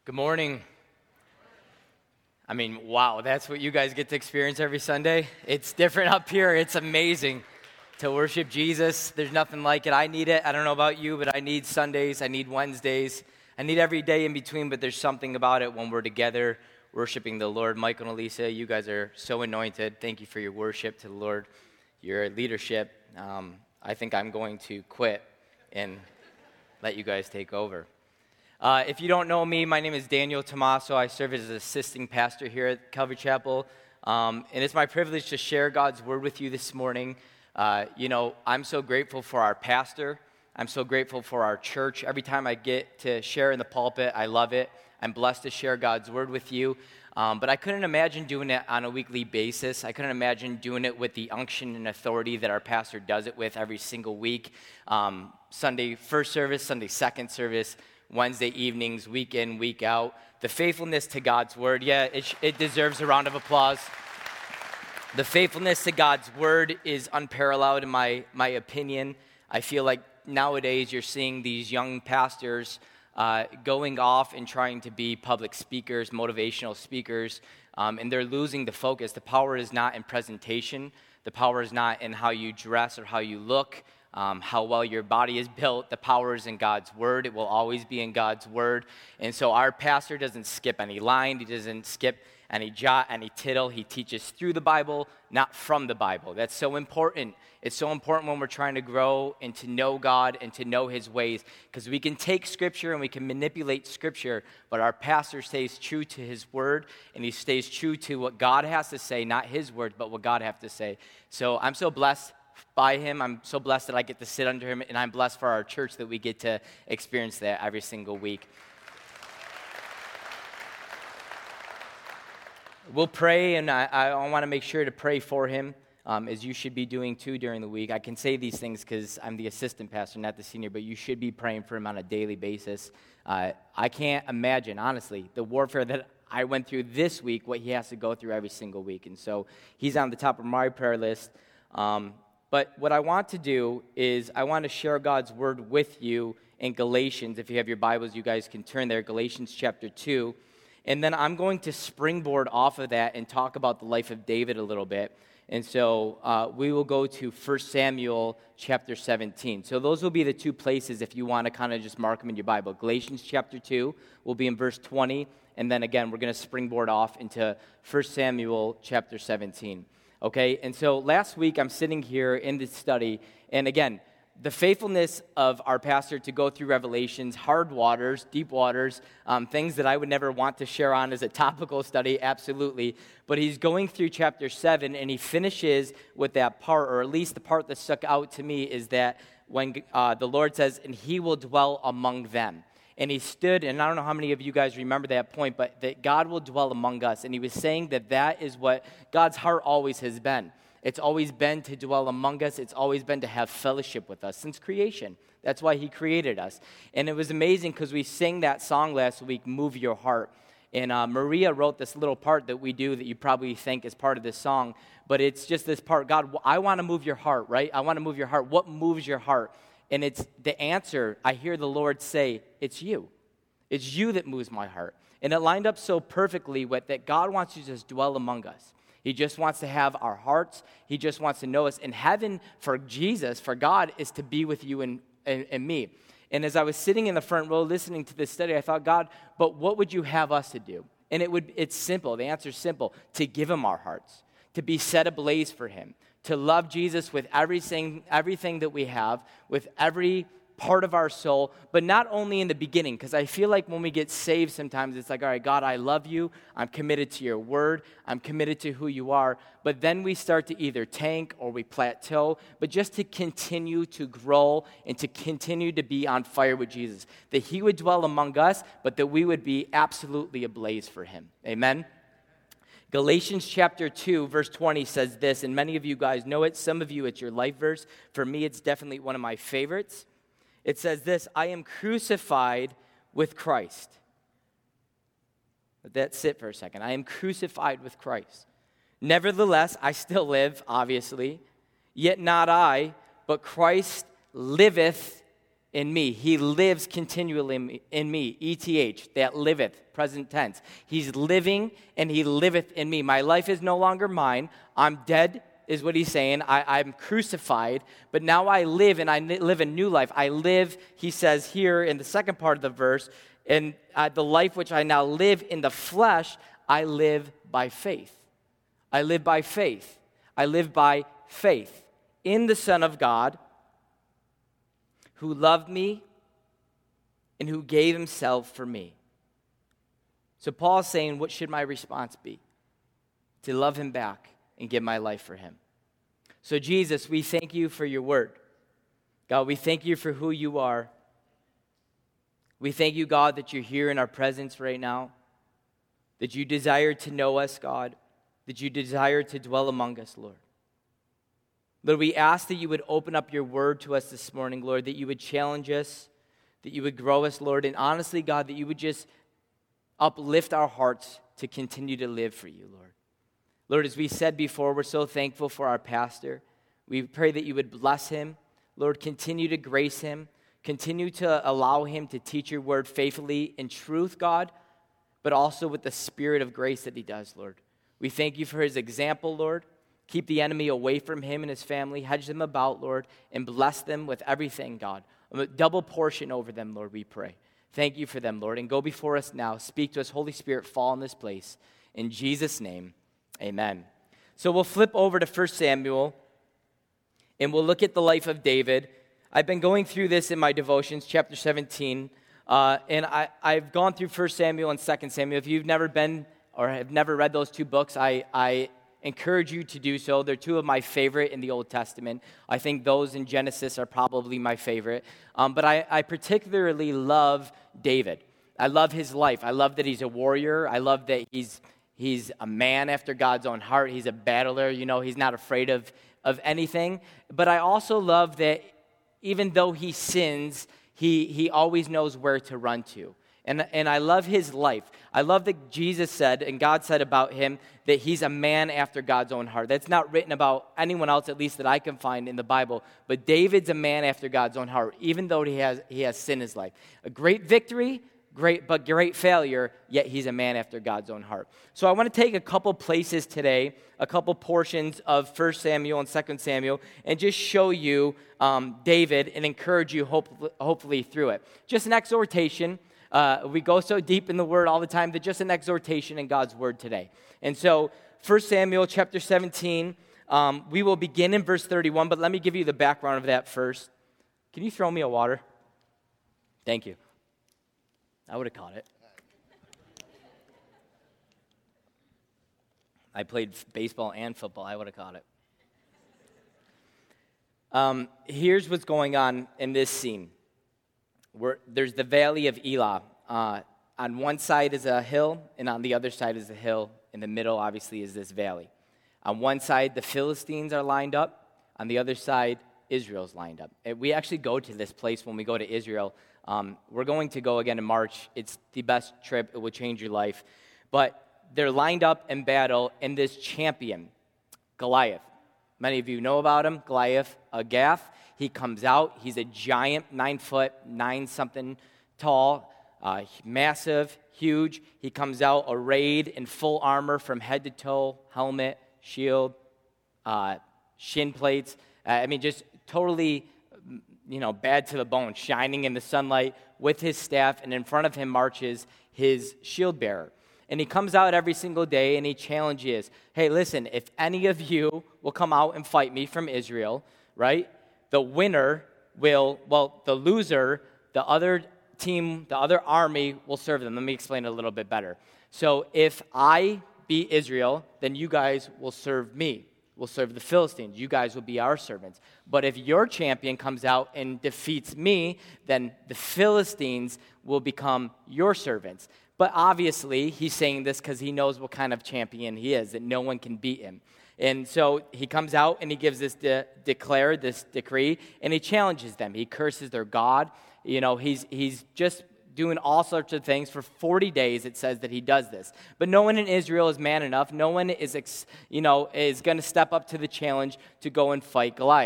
Good morning. Wow, that's what you guys get to experience every Sunday. It's different up here. It's amazing to worship Jesus. There's nothing like it. I need it. I don't know about you, but I need Sundays. I need Wednesdays. I need every day in between, but there's something about it when we're together worshiping the Lord. Michael and Elisa, you guys are so anointed. Thank you for your worship to the Lord, your leadership. I think I'm going to quit and let you guys take over. If you don't know me, my name is Daniel Tomaso. I serve as an assisting pastor here at Calvary Chapel, and it's my privilege to share God's word with you this morning. I'm so grateful for our pastor. I'm so grateful for our church. Every time I get to share in the pulpit, I love it. I'm blessed to share God's word with you, but I couldn't imagine doing it on a weekly basis. I couldn't imagine doing it with the unction and authority that our pastor does it with every single week. Sunday first service, Sunday second service, Wednesday evenings, week in, week out. The faithfulness to God's word, it deserves a round of applause. The faithfulness to God's word is unparalleled in my opinion. I feel like nowadays you're seeing these young pastors going off and trying to be public speakers, motivational speakers, and they're losing the focus. The power is not in presentation. The power is not in how you dress or how you look. How well your body is built. The power is in God's word. It will always be in God's word. And so our pastor doesn't skip any line. He doesn't skip any jot, any tittle. He teaches through the Bible, not from the Bible. That's so important. It's so important when we're trying to grow and to know God and to know his ways, because we can take Scripture and we can manipulate Scripture, but our pastor stays true to his word, and he stays true to what God has to say, not his word, but what God has to say. So I'm so blessed by him. I'm so blessed that I get to sit under him, and I'm blessed for our church that we get to experience that every single week. We'll pray, and I want to make sure to pray for him, as you should be doing too during the week. I can say these things because I'm the assistant pastor, not the senior, but you should be praying for him on a daily basis. I can't imagine, honestly, the warfare that I went through this week, what he has to go through every single week, and so he's on the top of my prayer list. But what I want to do is I want to share God's word with you in Galatians. If you have your Bibles, you guys can turn there, Galatians chapter 2. And then I'm going to springboard off of that and talk about the life of David a little bit. And so we will go to 1 Samuel chapter 17. So those will be the two places if you want to kind of just mark them in your Bible. Galatians chapter 2 will be in verse 20. And then again, we're going to springboard off into 1 Samuel chapter 17. Okay, and so last week I'm sitting here in this study, and again, the faithfulness of our pastor to go through Revelations, hard waters, deep waters, things that I would never want to share on as a topical study, absolutely, but he's going through chapter 7, and he finishes with that part, or at least the part that stuck out to me is that when the Lord says, and he will dwell among them. And he stood, and I don't know how many of you guys remember that point, but that God will dwell among us. And he was saying that is what God's heart always has been. It's always been to dwell among us. It's always been to have fellowship with us since creation. That's why he created us. And it was amazing because we sang that song last week, Move Your Heart. And Maria wrote this little part that we do that you probably think is part of this song. But it's just this part, God, I want to move your heart, right? I want to move your heart. What moves your heart? And it's the answer, I hear the Lord say, it's you. It's you that moves my heart. And it lined up so perfectly with that God wants to just dwell among us. He just wants to have our hearts. He just wants to know us. And heaven for Jesus, for God, is to be with you and me. And as I was sitting in the front row listening to this study, I thought, God, but what would you have us to do? And it's simple. The answer is simple. To give him our hearts. To be set ablaze for him. To love Jesus with everything that we have, with every part of our soul, but not only in the beginning, because I feel like when we get saved sometimes it's like, all right, God, I love you, I'm committed to your word, I'm committed to who you are, but then we start to either tank or we plateau, but just to continue to grow and to continue to be on fire with Jesus, that he would dwell among us, but that we would be absolutely ablaze for him. Amen? Galatians chapter 2, verse 20 says this, and many of you guys know it. Some of you, it's your life verse. For me, it's definitely one of my favorites. It says this, I am crucified with Christ. Let that sit for a second. I am crucified with Christ. Nevertheless, I still live, obviously, yet not I, but Christ liveth in me. He lives continually in me. ETH, that liveth, present tense. He's living and he liveth in me. My life is no longer mine. I'm dead, is what he's saying. I'm crucified, but now I live, and I live a new life. I live, he says here in the second part of the verse, and the life which I now live in the flesh, I live by faith. I live by faith. I live by faith in the Son of God, who loved me and who gave himself for me. So Paul's saying, what should my response be? To love him back and give my life for him. So Jesus, we thank you for your word. God, we thank you for who you are. We thank you, God, that you're here in our presence right now, that you desire to know us, God, that you desire to dwell among us, Lord. Lord, we ask that you would open up your word to us this morning, Lord, that you would challenge us, that you would grow us, Lord, and honestly, God, that you would just uplift our hearts to continue to live for you, Lord. Lord, as we said before, we're so thankful for our pastor. We pray that you would bless him. Lord, continue to grace him. Continue to allow him to teach your word faithfully in truth, God, but also with the spirit of grace that he does, Lord. We thank you for his example, Lord. Keep the enemy away from him and his family. Hedge them about, Lord, and bless them with everything, God. A double portion over them, Lord, we pray. Thank you for them, Lord. And go before us now. Speak to us. Holy Spirit, fall in this place. In Jesus' name, amen. So we'll flip over to 1 Samuel, and we'll look at the life of David. I've been going through this in my devotions, chapter 17, and I've gone through 1 Samuel and 2 Samuel. If you've never been or have never read those two books, I encourage you to do so. They're two of my favorite in the Old Testament. I think those in Genesis are probably my favorite. But I particularly love David. I love his life. I love that he's a warrior. I love that he's a man after God's own heart. He's a battler. You know, he's not afraid of anything. But I also love that even though he sins, he always knows where to run to. And I love his life. I love that Jesus said, and God said about him, that he's a man after God's own heart. That's not written about anyone else, at least that I can find in the Bible. But David's a man after God's own heart, even though he has sin in his life. A great victory, but great failure, yet he's a man after God's own heart. So I want to take a couple places today, a couple portions of 1 Samuel and 2 Samuel, and just show you David and encourage you hopefully through it. Just an exhortation. We go so deep in the Word all the time that just an exhortation in God's Word today. And so 1 Samuel chapter 17, we will begin in verse 31, but let me give you the background of that first. Can you throw me a water? Thank you. I would have caught it. I played baseball and football. I would have caught it. Here's what's going on in this scene. There's the valley of Elah. On one side is a hill, and on the other side is a hill. In the middle, obviously, is this valley. On one side, the Philistines are lined up. On the other side, Israel's lined up. And we actually go to this place when we go to Israel. We're going to go again in March. It's the best trip. It will change your life. But they're lined up in battle, and this champion, Goliath. Many of you know about him, Goliath, a Gath. He comes out. He's a giant, 9 foot, 9-something tall, massive, huge. He comes out arrayed in full armor from head to toe, helmet, shield, shin plates. Just totally, bad to the bone, shining in the sunlight with his staff, and in front of him marches his shield bearer. And he comes out every single day, and he challenges, hey, listen, if any of you will come out and fight me from Israel, right, the winner the loser, the other team, the other army will serve them. Let me explain it a little bit better. So if I beat Israel, then you guys will serve me. We'll serve the Philistines. You guys will be our servants. But if your champion comes out and defeats me, then the Philistines will become your servants. But obviously, he's saying this because he knows what kind of champion he is, that no one can beat him. And so he comes out and he gives this this decree, and he challenges them. He curses their God. He's just doing all sorts of things for 40 days. It says that he does this. But no one in Israel is man enough. No one is going to step up to the challenge to go and fight Goliath.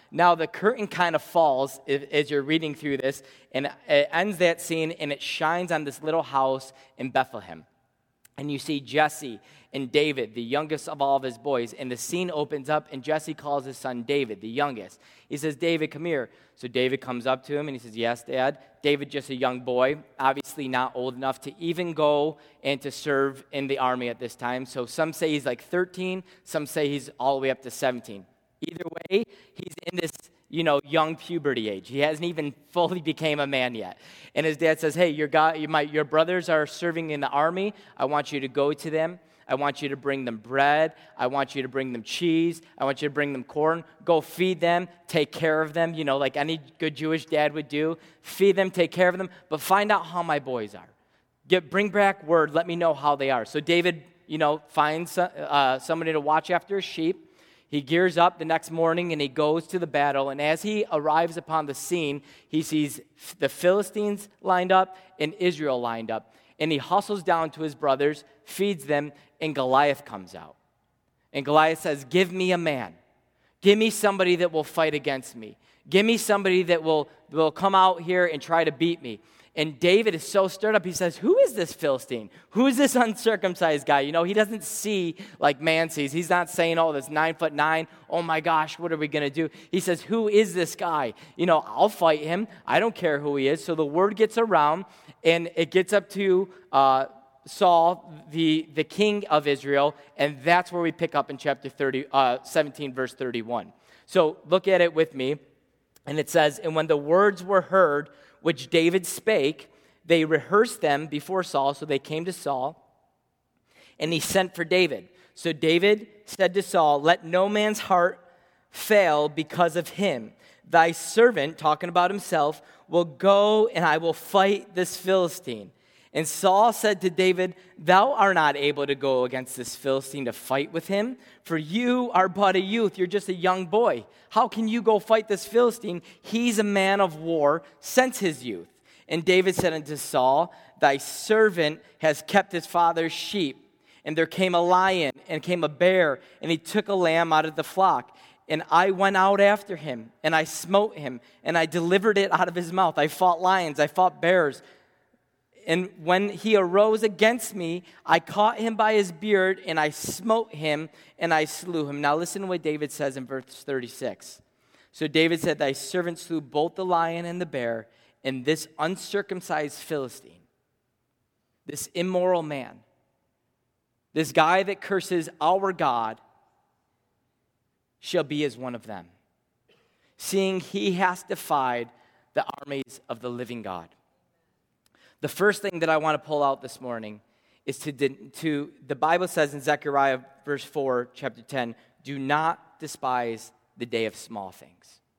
Now the curtain kind of falls as you're reading through this, and it ends that scene, and it shines on this little house in Bethlehem. And you see Jesse and David, the youngest of all of his boys, and the scene opens up, and Jesse calls his son David, the youngest. He says, David, come here. So David comes up to him, and he says, yes, Dad. David, just a young boy, obviously not old enough to even go and to serve in the army at this time. So some say he's like 13, some say he's all the way up to 17. Either way, he's in this, young puberty age. He hasn't even fully became a man yet. And his dad says, hey, your brothers are serving in the army. I want you to go to them. I want you to bring them bread. I want you to bring them cheese. I want you to bring them corn. Go feed them. Take care of them, like any good Jewish dad would do. Feed them, take care of them, but find out how my boys are. Bring back word. Let me know how they are. So David, finds somebody to watch after his sheep. He gears up the next morning, and he goes to the battle. And as he arrives upon the scene, he sees the Philistines lined up and Israel lined up. And he hustles down to his brothers, feeds them, and Goliath comes out. And Goliath says, give me a man. Give me somebody that will fight against me. Give me somebody that will come out here and try to beat me. And David is so stirred up, he says, who is this Philistine? Who is this uncircumcised guy? He doesn't see like man sees. He's not saying, oh, this 9'9", oh my gosh, what are we going to do? He says, who is this guy? I'll fight him. I don't care who he is. So the word gets around, and it gets up to Saul, the king of Israel, and that's where we pick up in chapter 17, verse 31. So look at it with me, and it says, and when the words were heard, which David spake, they rehearsed them before Saul, so they came to Saul, and he sent for David. So David said to Saul, let no man's heart fail because of him. Thy servant, talking about himself, will go, and I will fight this Philistine. And Saul said to David, thou art not able to go against this Philistine to fight with him, for you are but a youth. You're just a young boy. How can you go fight this Philistine? He's a man of war since his youth. And David said unto Saul, thy servant has kept his father's sheep. And there came a lion, and came a bear, and he took a lamb out of the flock. And I went out after him, and I smote him, and I delivered it out of his mouth. I fought lions, I fought bears. And when he arose against me, I caught him by his beard, and I smote him, and I slew him. Now listen to what David says in verse 36. So David said, thy servant slew both the lion and the bear, and this uncircumcised Philistine, this immoral man, this guy that curses our God, shall be as one of them, seeing he has defied the armies of the living God. The first thing that I want to pull out this morning is the Bible says in Zechariah verse 4, chapter 10, do not despise the day of small things.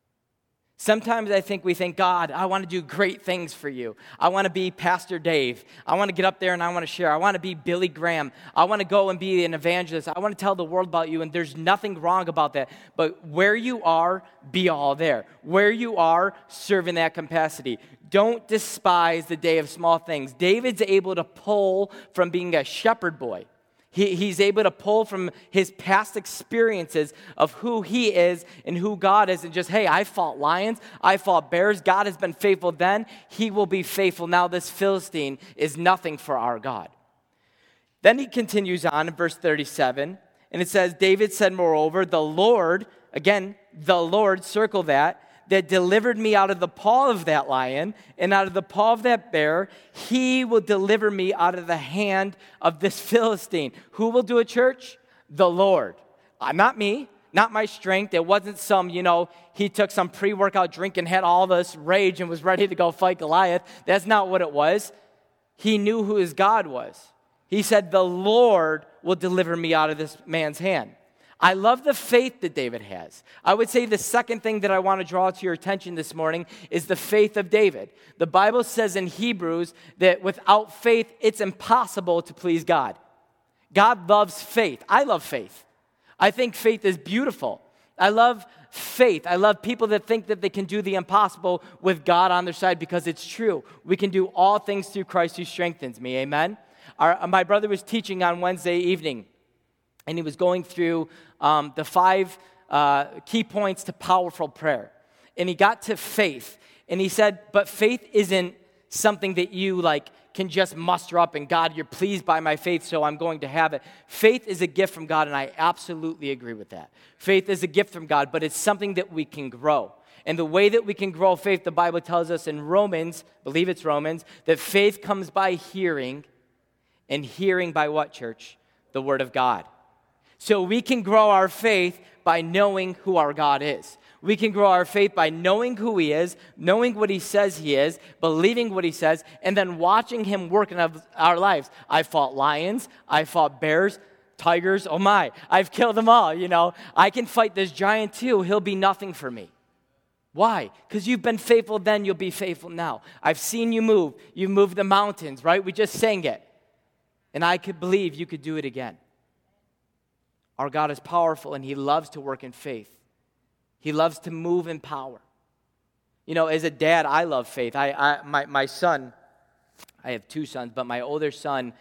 Sometimes I think we think, God, I want to do great things for you. I want to be Pastor Dave. I want to get up there and I want to share. I want to be Billy Graham. I want to go and be an evangelist. I want to tell the world about you, and there's nothing wrong about that. But where you are, be all there. Where you are, serve in that capacity. Don't despise the day of small things. David's able to pull from being a shepherd boy. He's able to pull from his past experiences of who he is and who God is, and just, hey, I fought lions, I fought bears, God has been faithful then, he will be faithful now. This Philistine is nothing for our God. Then he continues on in verse 37, and it says, David said, moreover, the Lord, again, the Lord, circle that delivered me out of the paw of that lion and out of the paw of that bear, he will deliver me out of the hand of this Philistine. Who will do it, church? The Lord. Not me, not my strength. It wasn't some, he took some pre-workout drink and had all this rage and was ready to go fight Goliath. That's not what it was. He knew who his God was. He said, the Lord will deliver me out of this man's hand. I love the faith that David has. I would say the second thing that I want to draw to your attention this morning is the faith of David. The Bible says in Hebrews that without faith, it's impossible to please God. God loves faith. I love faith. I think faith is beautiful. I love faith. I love people that think that they can do the impossible with God on their side, because it's true. We can do all things through Christ who strengthens me. Amen? My brother was teaching on Wednesday evening, and he was going through the 5 key points to powerful prayer. And he got to faith. And he said, but faith isn't something that you can just muster up and God, you're pleased by my faith, so I'm going to have it. Faith is a gift from God, and I absolutely agree with that. Faith is a gift from God, but it's something that we can grow. And the way that we can grow faith, the Bible tells us in Romans, I believe it's Romans, that faith comes by hearing, and hearing by what, church? The Word of God. So we can grow our faith by knowing who our God is. We can grow our faith by knowing who He is, knowing what He says He is, believing what He says, and then watching Him work in our lives. I fought lions, I fought bears, tigers, oh my, I've killed them all, I can fight this giant too, he'll be nothing for me. Why? Because you've been faithful then, you'll be faithful now. I've seen you move. You've moved the mountains, right? We just sang it. And I could believe you could do it again. Our God is powerful, and He loves to work in faith. He loves to move in power. As a dad, I love faith. My son, I have two sons, but my older son,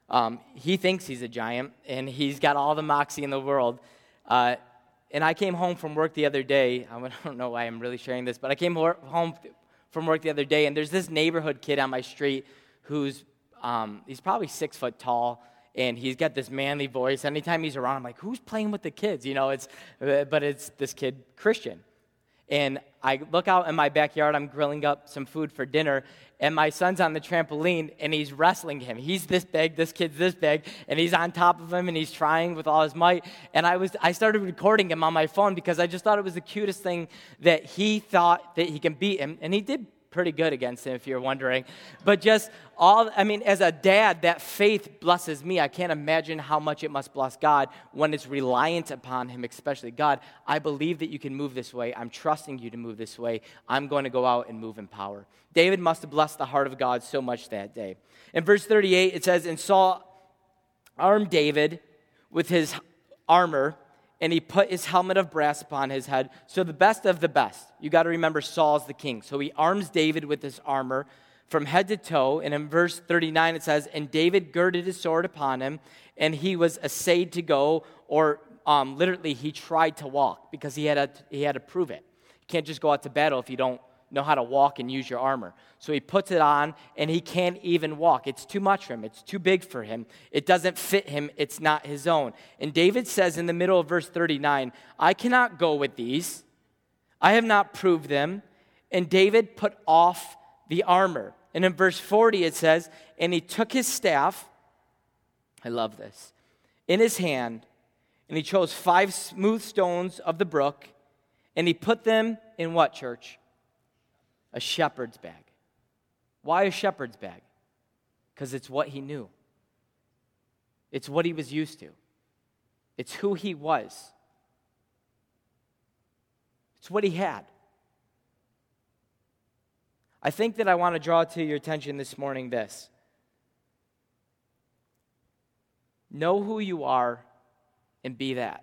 he thinks he's a giant, and he's got all the moxie in the world. And I came home from work the other day. I don't know why I'm really sharing this, but I came home from work the other day, and there's this neighborhood kid on my street who's he's probably 6 foot tall, and he's got this manly voice. Anytime he's around, I'm like, who's playing with the kids? But it's this kid, Christian. And I look out in my backyard, I'm grilling up some food for dinner, and my son's on the trampoline, and he's wrestling him. He's this big, this kid's this big, and he's on top of him, and he's trying with all his might. And I started recording him on my phone because I just thought it was the cutest thing that he thought that he can beat him, and he did pretty good against him, if you're wondering. But as a dad, that faith blesses me. I can't imagine how much it must bless God when it's reliant upon Him, especially. God, I believe that you can move this way. I'm trusting you to move this way. I'm going to go out and move in power. David must have blessed the heart of God so much that day. In verse 38, it says, and Saul armed David with his armor, and he put his helmet of brass upon his head. So the best of the best. You got to remember Saul's the king. So he arms David with his armor from head to toe. And in verse 39 it says, and David girded his sword upon him, and he was essayed to go, or literally he tried to walk, because he had to prove it. You can't just go out to battle if you don't know how to walk and use your armor. So he puts it on, and he can't even walk. It's too much for him. It's too big for him. It doesn't fit him. It's not his own. And David says in the middle of verse 39, I cannot go with these. I have not proved them. And David put off the armor. And in verse 40 it says, and he took his staff, I love this, in his hand, and he chose 5 smooth stones of the brook, and he put them in what, church? A shepherd's bag. Why a shepherd's bag? Because it's what he knew. It's what he was used to. It's who he was. It's what he had. I think that I want to draw to your attention this morning this. Know who you are and be that.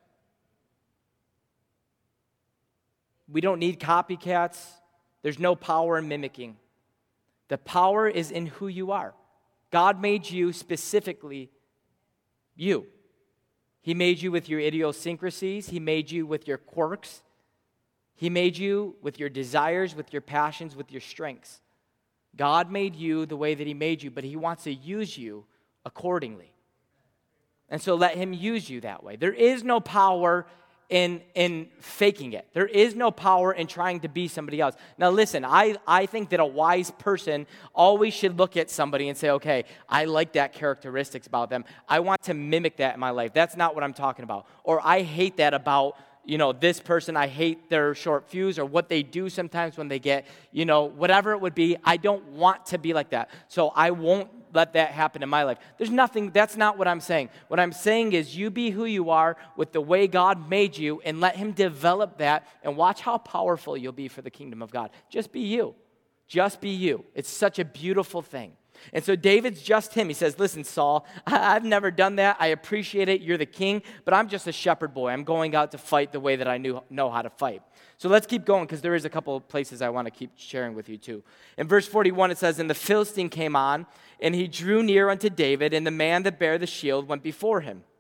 We don't need copycats. There's no power in mimicking. The power is in who you are. God made you specifically you. He made you with your idiosyncrasies. He made you with your quirks. He made you with your desires, with your passions, with your strengths. God made you the way that He made you, but He wants to use you accordingly. And so let Him use you that way. There is no power in faking it. There is no power in trying to be somebody else. Now listen, I think that a wise person always should look at somebody and say, okay, I like that characteristics about them. I want to mimic that in my life. That's not what I'm talking about. Or I hate that about, this person. I hate their short fuse or what they do sometimes when they get, whatever it would be. I don't want to be like that. So I won't let that happen in my life. That's not what I'm saying. What I'm saying is you be who you are with the way God made you and let Him develop that and watch how powerful you'll be for the kingdom of God. Just be you. Just be you. It's such a beautiful thing. And so David's just him. He says, listen, Saul, I've never done that. I appreciate it. You're the king, but I'm just a shepherd boy. I'm going out to fight the way that I know how to fight. So let's keep going because there is a couple of places I want to keep sharing with you too. In verse 41 it says, and the Philistine came on, and he drew near unto David, and the man that bare the shield went before him.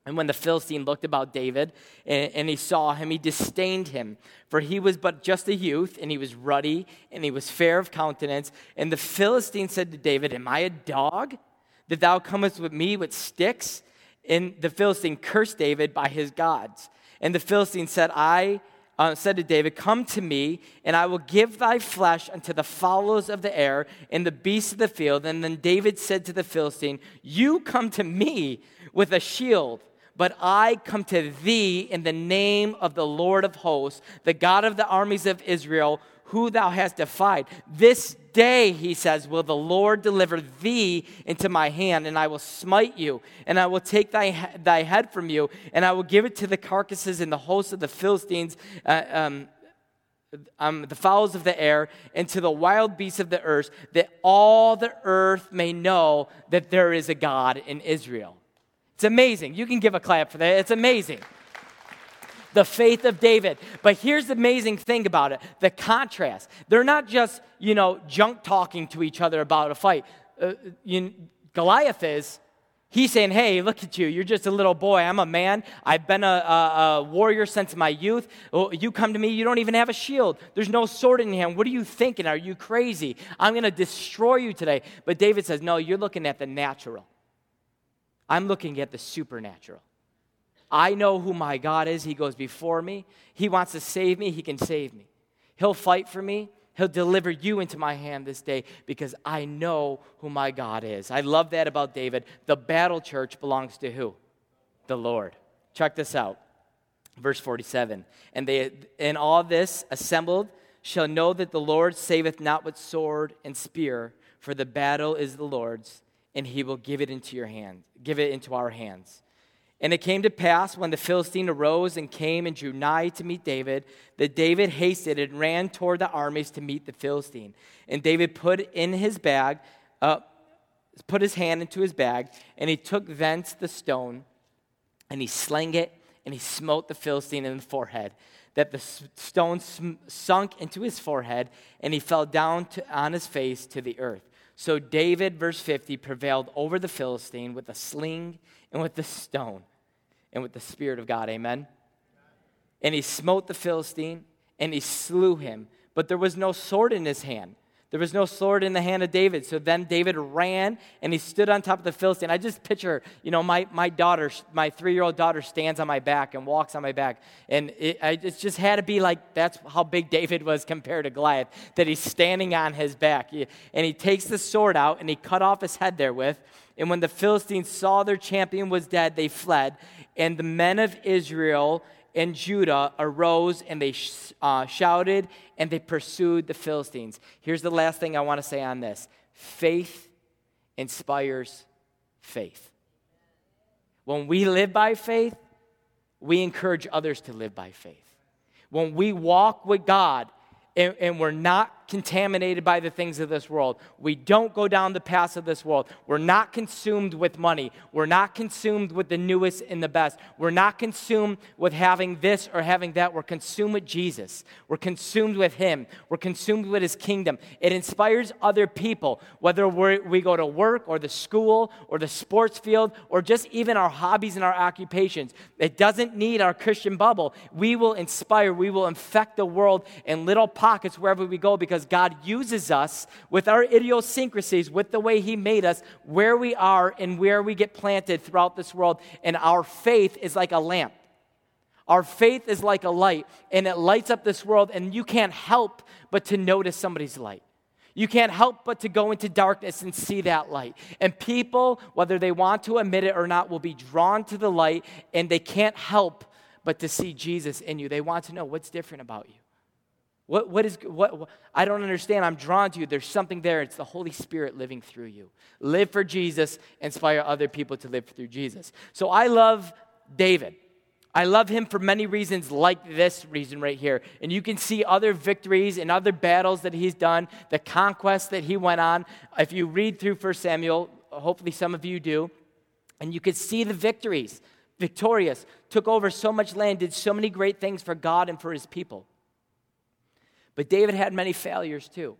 And when the Philistine looked about David and he saw him, he disdained him, for he was but just a youth, and he was ruddy, and he was fair of countenance. And the Philistine said to David, am I a dog, that thou comest with me with sticks? And the Philistine cursed David by his gods. And the Philistine said to David, come to me, and I will give thy flesh unto the fowls of the air and the beasts of the field. And then David said to the Philistine, you come to me with a shield, but I come to thee in the name of the Lord of hosts, the God of the armies of Israel, who thou hast defied. This day, he says, will the Lord deliver thee into my hand, and I will smite you, and I will take thy head from you, and I will give it to the carcasses and the hosts of the Philistines, the fowls of the air, and to the wild beasts of the earth, that all the earth may know that there is a God in Israel. It's amazing. You can give a clap for that. It's amazing. The faith of David. But here's the amazing thing about it, the contrast. They're not just, junk talking to each other about a fight. Goliath is. He's saying, hey, look at you. You're just a little boy. I'm a man. I've been a warrior since my youth. Oh, you come to me, you don't even have a shield. There's no sword in your hand. What are you thinking? Are you crazy? I'm going to destroy you today. But David says, no, you're looking at the natural. I'm looking at the supernatural. I know who my God is. He goes before me. He wants to save me. He can save me. He'll fight for me. He'll deliver you into my hand this day because I know who my God is. I love that about David. The battle church belongs to who? The Lord. Check this out. Verse 47. And they in all this assembled shall know that the Lord saveth not with sword and spear, for the battle is the Lord's, and he will give it into your hand, give it into our hands. And it came to pass when the Philistine arose and came and drew nigh to meet David, that David hasted and ran toward the armies to meet the Philistine. And David put his hand into his bag, and he took thence the stone, and he slang it, and he smote the Philistine in the forehead, that the stone sunk into his forehead, and he fell down on his face to the earth. So David, verse 50, prevailed over the Philistine with a sling and with the stone and with the Spirit of God. Amen? And he smote the Philistine and he slew him. But there was no sword in his hand. There was no sword in the hand of David. So then David ran and he stood on top of the Philistine. I just picture, my daughter, my 3-year-old daughter stands on my back and walks on my back. And it just had to be like, that's how big David was compared to Goliath, that he's standing on his back. And he takes the sword out and he cut off his head therewith. And when the Philistines saw their champion was dead, they fled. And the men of Israel and Judah arose and they shouted and they pursued the Philistines. Here's the last thing I want to say on this. Faith inspires faith. When we live by faith, we encourage others to live by faith. When we walk with God and we're not contaminated by the things of this world, we don't go down the paths of this world, we're not consumed with money, we're not consumed with the newest and the best, we're not consumed with having this or having that, we're consumed with Jesus, we're consumed with Him, we're consumed with His kingdom. It inspires other people, whether we go to work or the school or the sports field or just even our hobbies and our occupations. It doesn't need our Christian bubble. We will inspire, we will infect the world in little pockets wherever we go, because God uses us with our idiosyncrasies, with the way He made us, where we are and where we get planted throughout this world. And our faith is like a lamp. Our faith is like a light, and it lights up this world, and you can't help but to notice somebody's light. You can't help but to go into darkness and see that light. And people, whether they want to admit it or not, will be drawn to the light, and they can't help but to see Jesus in you. They want to know what's different about you. What I don't understand. I'm drawn to you. There's something there. It's the Holy Spirit living through you. Live for Jesus. Inspire other people to live through Jesus. So I love David. I love him for many reasons, like this reason right here. And you can see other victories and other battles that he's done, the conquests that he went on. If you read through 1 Samuel, hopefully some of you do, and you can see the victories. Victorious, took over so much land, did so many great things for God and for His people. But David had many failures too.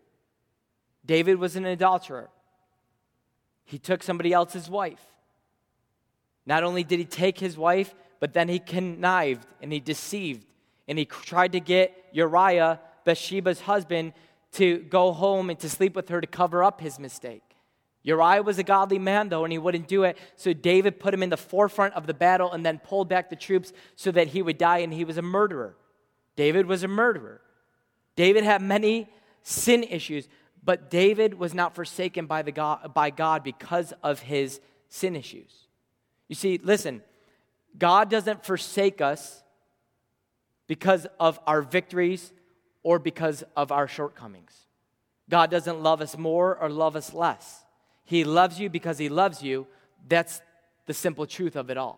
David was an adulterer. He took somebody else's wife. Not only did he take his wife, but then he connived and he deceived. And he tried to get Uriah, Bathsheba's husband, to go home and to sleep with her to cover up his mistake. Uriah was a godly man, though, and he wouldn't do it. So David put him in the forefront of the battle and then pulled back the troops so that he would die, and he was a murderer. David was a murderer. David had many sin issues, but David was not forsaken by God because of his sin issues. You see, listen, God doesn't forsake us because of our victories or because of our shortcomings. God doesn't love us more or love us less. He loves you because he loves you. That's the simple truth of it all.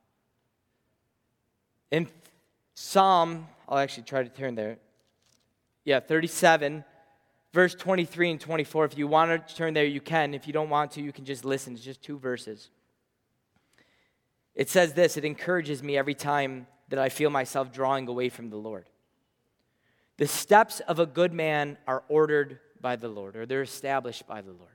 In Psalm, I'll actually try to turn there. 37, verse 23 and 24. If you want to turn there, you can. If you don't want to, you can just listen. It's just 2 verses. It says this: it encourages me every time that I feel myself drawing away from the Lord. The steps of a good man are ordered by the Lord, or they're established by the Lord.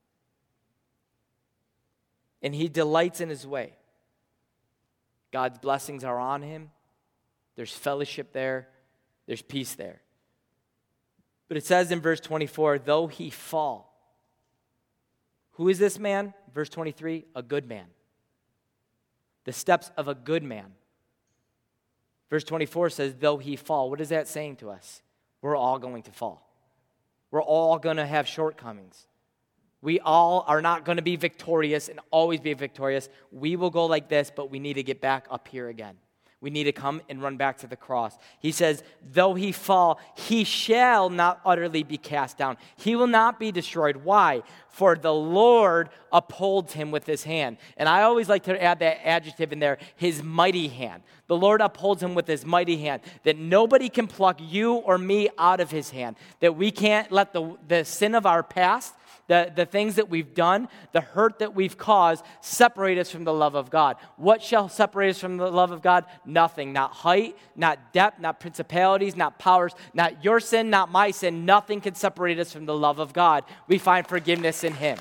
And he delights in his way. God's blessings are on him. There's fellowship there. There's peace there. But it says in verse 24, though he fall. Who is this man? Verse 23, a good man. The steps of a good man. Verse 24 says, though he fall. What is that saying to us? We're all going to fall. We're all going to have shortcomings. We all are not going to be victorious and always be victorious. We will go like this, but we need to get back up here again. We need to come and run back to the cross. He says, though he fall, he shall not utterly be cast down. He will not be destroyed. Why? For the Lord upholds him with his hand. And I always like to add that adjective in there, his mighty hand. The Lord upholds him with his mighty hand, that nobody can pluck you or me out of his hand, that we can't let the sin of our past, the things that we've done, the hurt that we've caused, separate us from the love of God. What shall separate us from the love of God? Nothing. Not height, not depth, not principalities, not powers, not your sin, not my sin. Nothing can separate us from the love of God. We find forgiveness in him.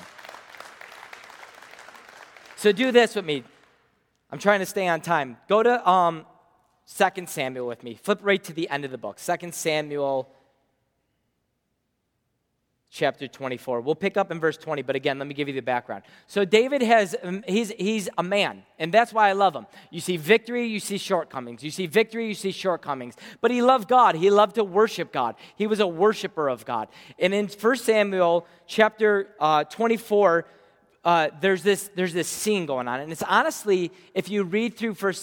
So do this with me. I'm trying to stay on time. Go to 2 Samuel with me. Flip right to the end of the book. 2 Samuel chapter 24. We'll pick up in verse 20, but again, let me give you the background. So David he's a man, and that's why I love him. You see victory, you see shortcomings. You see victory, you see shortcomings. But he loved God. He loved to worship God. He was a worshiper of God. And in 1 Samuel chapter 24, there's this scene going on, and it's honestly, if you read through 2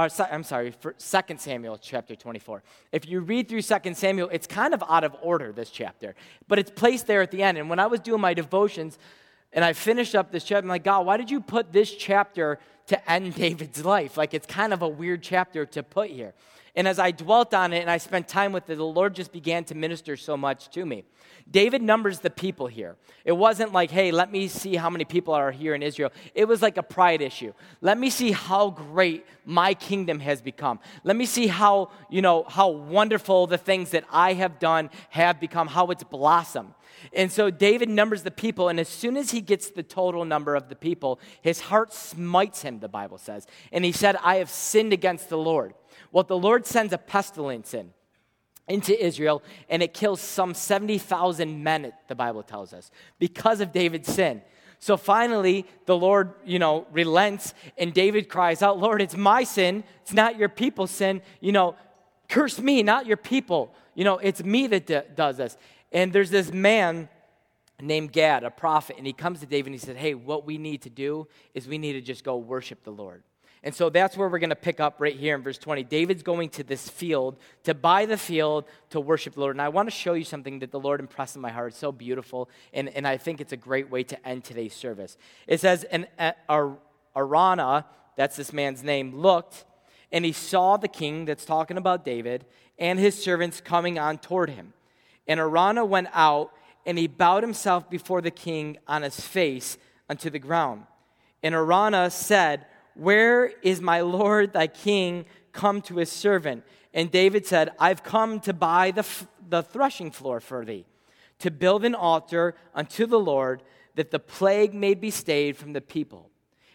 Samuel chapter 24, if you read through 2 Samuel, it's kind of out of order, this chapter, but it's placed there at the end. And when I was doing my devotions, and I finished up this chapter, I'm like, God, why did you put this chapter to end David's life? Like, it's kind of a weird chapter to put here. And as I dwelt on it and I spent time with it, the Lord just began to minister so much to me. David numbers the people here. It wasn't like, hey, let me see how many people are here in Israel. It was like a pride issue. Let me see how great my kingdom has become. Let me see how wonderful the things that I have done have become, how it's blossomed. And so David numbers the people, and as soon as he gets the total number of the people, his heart smites him, the Bible says. And he said, I have sinned against the Lord. Well, the Lord sends a pestilence into Israel, and it kills some 70,000 men, the Bible tells us, because of David's sin. So finally, the Lord, relents, and David cries out, Lord, it's my sin. It's not your people's sin. Curse me, not your people. It's me that does this. And there's this man named Gad, a prophet, and he comes to David and he said, hey, what we need to do is we need to just go worship the Lord. And so that's where we're going to pick up right here in verse 20. David's going to this field, to buy the field, to worship the Lord. And I want to show you something that the Lord impressed in my heart. It's so beautiful, and I think it's a great way to end today's service. It says, and Araunah, that's this man's name, looked, and he saw the king that's talking about David and his servants coming on toward him. And Araunah went out, and he bowed himself before the king on his face unto the ground. And Araunah said, where is my lord thy king come to his servant? And David said, I've come to buy the threshing floor for thee, to build an altar unto the Lord, that the plague may be stayed from the people.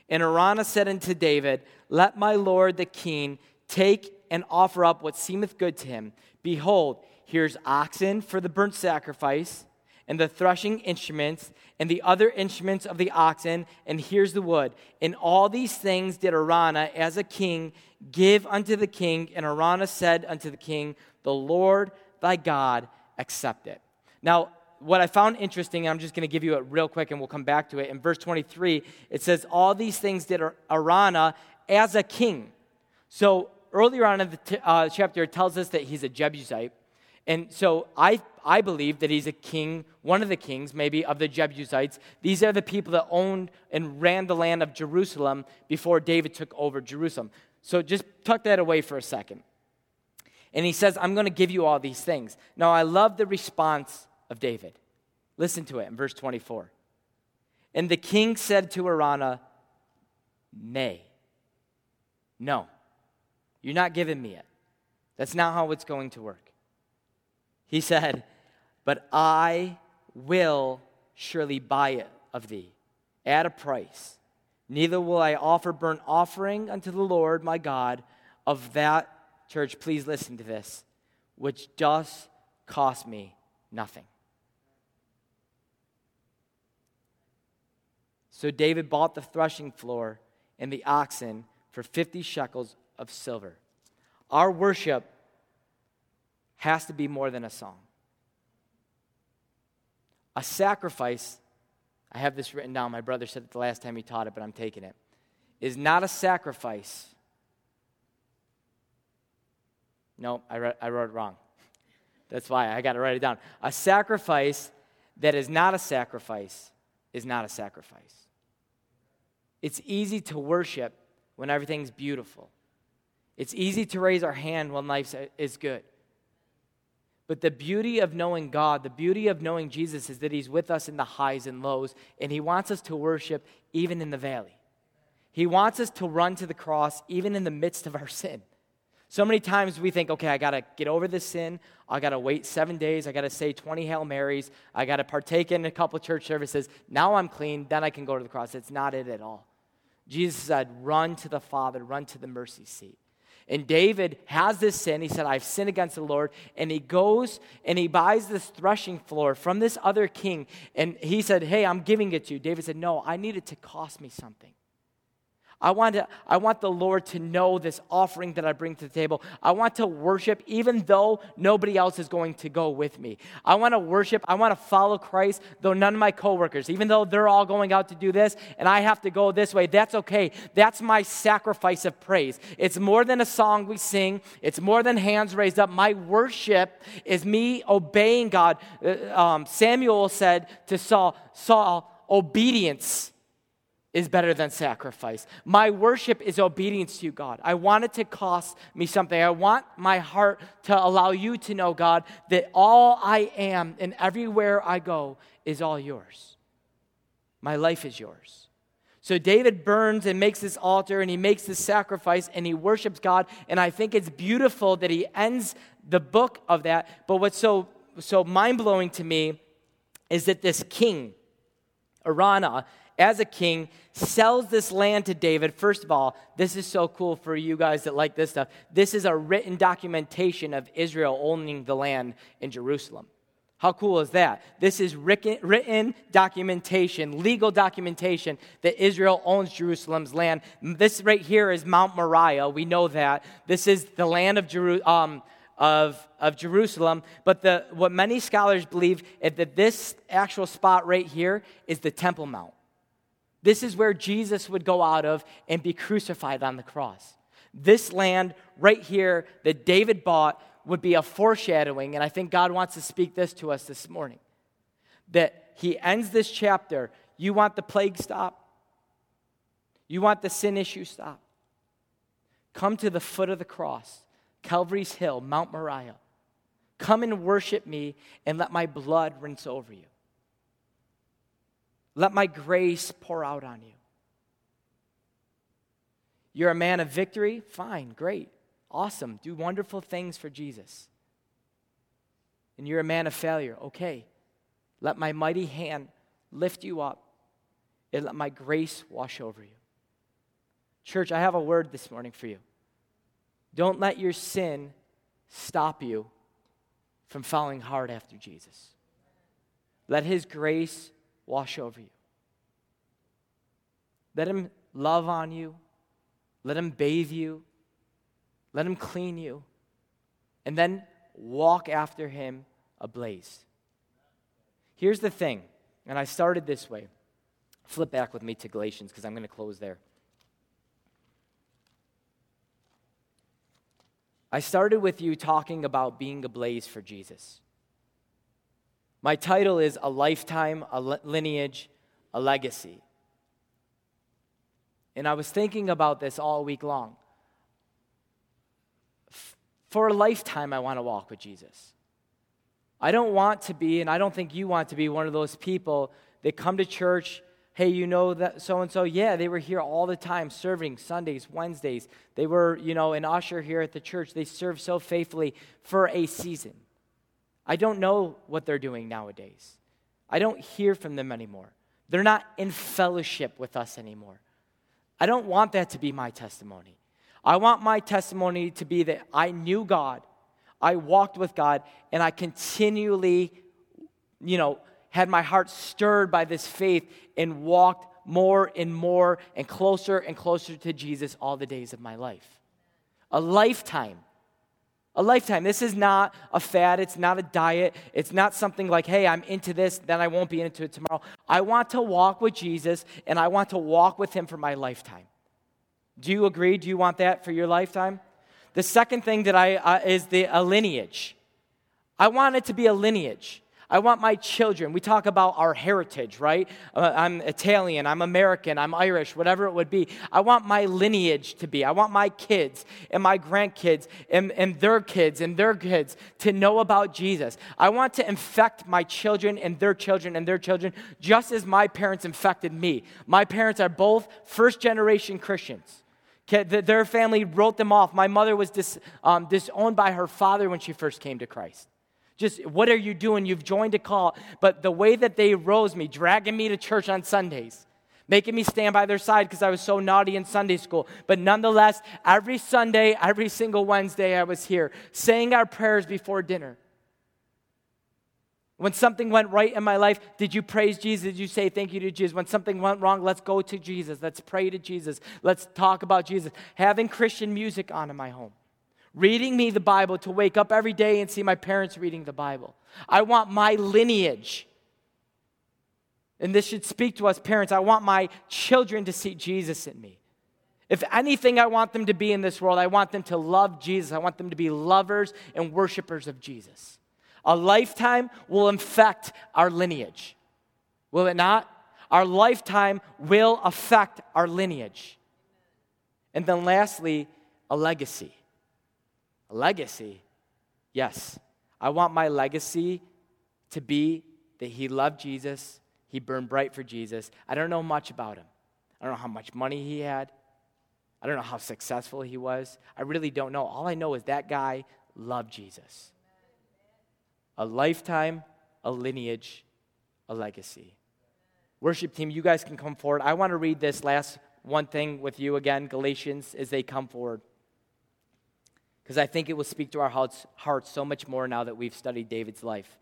And Araunah said unto David, Let my lord the king take and offer up what seemeth good to him. Behold, here's oxen for the burnt sacrifice, and the threshing instruments, and the other instruments of the oxen, and here's the wood. And all these things did Araunah as a king give unto the king. And Araunah said unto the king, The Lord thy God accept it. Now, what I found interesting, I'm just going to give you it real quick and we'll come back to it. In verse 23, it says, All these things did Araunah as a king. So earlier on in the chapter, it tells us that he's a Jebusite. And so I believe that he's a king, one of the kings maybe of the Jebusites. These are the people that owned and ran the land of Jerusalem before David took over Jerusalem. So just tuck that away for a second. And he says, I'm going to give you all these things. Now, I love the response of David. Listen to it in verse 24. And the king said to Araunah, Nay, no, you're not giving me it. That's not how it's going to work. He said, But I will surely buy it of thee at a price. Neither will I offer burnt offering unto the Lord my God of that, church, please listen to this, which does cost me nothing. So David bought the threshing floor and the oxen for 50 shekels of silver. Our worship has to be more than a song. A sacrifice, I have this written down, my brother said it the last time he taught it, but I'm taking it, is not a sacrifice. No, I wrote it wrong. That's why I got to write it down. A sacrifice that is not a sacrifice is not a sacrifice. It's easy to worship when everything's beautiful. It's easy to raise our hand when life is good. But the beauty of knowing God, the beauty of knowing Jesus is that he's with us in the highs and lows, and he wants us to worship even in the valley. He wants us to run to the cross even in the midst of our sin. So many times we think, okay, I got to get over this sin. I got to wait 7 days. I got to say 20 Hail Marys. I got to partake in a couple church services. Now I'm clean. Then I can go to the cross. It's not it at all. Jesus said, run to the Father. Run to the mercy seat. And David has this sin. He said, I've sinned against the Lord. And he goes and he buys this threshing floor from this other king. And he said, hey, I'm giving it to you. David said, no, I need it to cost me something. I want the Lord to know this offering that I bring to the table. I want to worship even though nobody else is going to go with me. I want to worship. I want to follow Christ, though none of my coworkers, even though they're all going out to do this and I have to go this way, that's okay. That's my sacrifice of praise. It's more than a song we sing. It's more than hands raised up. My worship is me obeying God. Samuel said to Saul, obedience is better than sacrifice. My worship is obedience to you, God. I want it to cost me something. I want my heart to allow you to know, God, that all I am and everywhere I go is all yours. My life is yours. So David burns and makes this altar and he makes this sacrifice and he worships God. And I think it's beautiful that he ends the book of that. But what's so mind-blowing to me is that this king, Araunah, as a king, sells this land to David. First of all, this is so cool for you guys that like this stuff. This is a written documentation of Israel owning the land in Jerusalem. How cool is that? This is written documentation, legal documentation that Israel owns Jerusalem's land. This right here is Mount Moriah. We know that. This is the land of Jerusalem. But what many scholars believe is that this actual spot right here is the Temple Mount. This is where Jesus would go out of and be crucified on the cross. This land right here that David bought would be a foreshadowing, and I think God wants to speak this to us this morning, that he ends this chapter. You want the plague stop? You want the sin issue stop? Come to the foot of the cross, Calvary's Hill, Mount Moriah. Come and worship me and let my blood rinse over you. Let my grace pour out on you. You're a man of victory? Fine, great, awesome. Do wonderful things for Jesus. And you're a man of failure? Okay. Let my mighty hand lift you up and let my grace wash over you. Church, I have a word this morning for you. Don't let your sin stop you from following hard after Jesus. Let his grace wash over you. Let him love on you. Let him bathe you. Let him clean you. And then walk after him ablaze. Here's the thing, and I started this way. Flip back with me to Galatians because I'm going to close there. I started with you talking about being ablaze for Jesus. My title is A Lifetime, a Lineage, a Legacy. And I was thinking about this all week long. For a lifetime, I want to walk with Jesus. I don't want to be, and I don't think you want to be, one of those people that come to church. Hey, you know that so-and-so? Yeah, they were here all the time serving Sundays, Wednesdays. They were, an usher here at the church. They served so faithfully for a season. I don't know what they're doing nowadays. I don't hear from them anymore. They're not in fellowship with us anymore. I don't want that to be my testimony. I want my testimony to be that I knew God, I walked with God, and I continually, had my heart stirred by this faith and walked more and more and closer to Jesus all the days of my life. A lifetime. A lifetime. This is not a fad. It's not a diet. It's not something like, hey, I'm into this, then I won't be into it tomorrow. I want to walk with Jesus, and I want to walk with him for my lifetime. Do you agree? Do you want that for your lifetime? The second thing that is a lineage. I want it to be a lineage. I want my children. We talk about our heritage, right? I'm Italian, I'm American, I'm Irish, whatever it would be. I want my lineage to be. I want my kids and my grandkids and their kids to know about Jesus. I want to infect my children and their children just as my parents infected me. My parents are both first-generation Christians. Their family wrote them off. My mother was disowned by her father when she first came to Christ. Just, what are you doing? You've joined a cult. But the way that they rose me, dragging me to church on Sundays, making me stand by their side because I was so naughty in Sunday school. But nonetheless, every Sunday, every single Wednesday, I was here saying our prayers before dinner. When something went right in my life, did you praise Jesus? Did you say thank you to Jesus? When something went wrong, let's go to Jesus. Let's pray to Jesus. Let's talk about Jesus. Having Christian music on in my home. Reading me the Bible, to wake up every day and see my parents reading the Bible. I want my lineage. And this should speak to us parents. I want my children to see Jesus in me. If anything I want them to be in this world, I want them to love Jesus. I want them to be lovers and worshipers of Jesus. A lifetime will infect our lineage. Will it not? Our lifetime will affect our lineage. And then lastly, a legacy. A legacy? Yes. I want my legacy to be that he loved Jesus, he burned bright for Jesus. I don't know much about him. I don't know how much money he had. I don't know how successful he was. I really don't know. All I know is that guy loved Jesus. A lifetime, a lineage, a legacy. Worship team, you guys can come forward. I want to read this last one thing with you again, Galatians, as they come forward. Because I think it will speak to our hearts so much more now that we've studied David's life.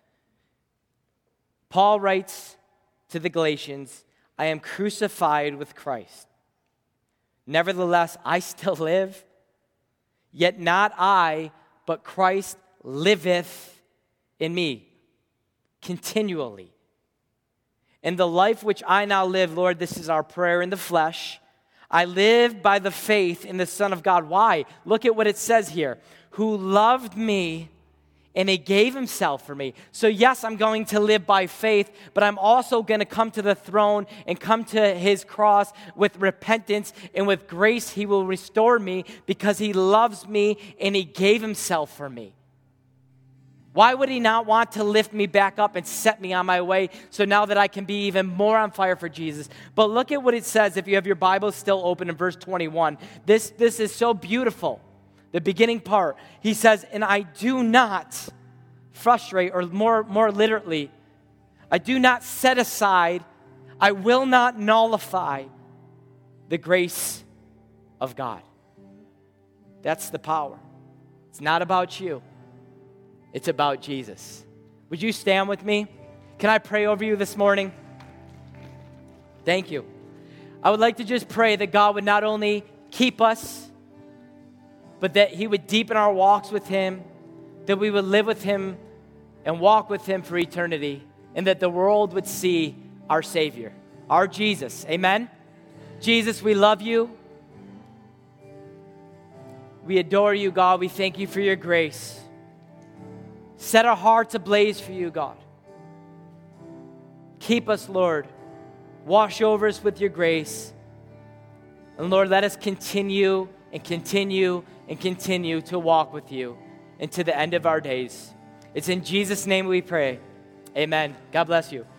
Paul writes to the Galatians, I am crucified with Christ. Nevertheless, I still live, yet not I, but Christ liveth in me continually. In the life which I now live, Lord, this is our prayer in the flesh, I live by the faith in the Son of God. Why? Look at what it says here. Who loved me and he gave himself for me. So yes, I'm going to live by faith, but I'm also going to come to the throne and come to his cross with repentance, and with grace he will restore me because he loves me and he gave himself for me. Why would he not want to lift me back up and set me on my way so now that I can be even more on fire for Jesus? But look at what it says if you have your Bible still open in verse 21. This is so beautiful. The beginning part. He says, and I do not frustrate, or more literally, I do not set aside, I will not nullify the grace of God. That's the power. It's not about you. It's about Jesus. Would you stand with me? Can I pray over you this morning? Thank you. I would like to just pray that God would not only keep us, but that he would deepen our walks with him, that we would live with him and walk with him for eternity, and that the world would see our Savior, our Jesus. Amen? Jesus, we love you. We adore you, God. We thank you for your grace. Set our hearts ablaze for you, God. Keep us, Lord. Wash over us with your grace. And Lord, let us continue and continue and continue to walk with you into the end of our days. It's in Jesus' name we pray. Amen. God bless you.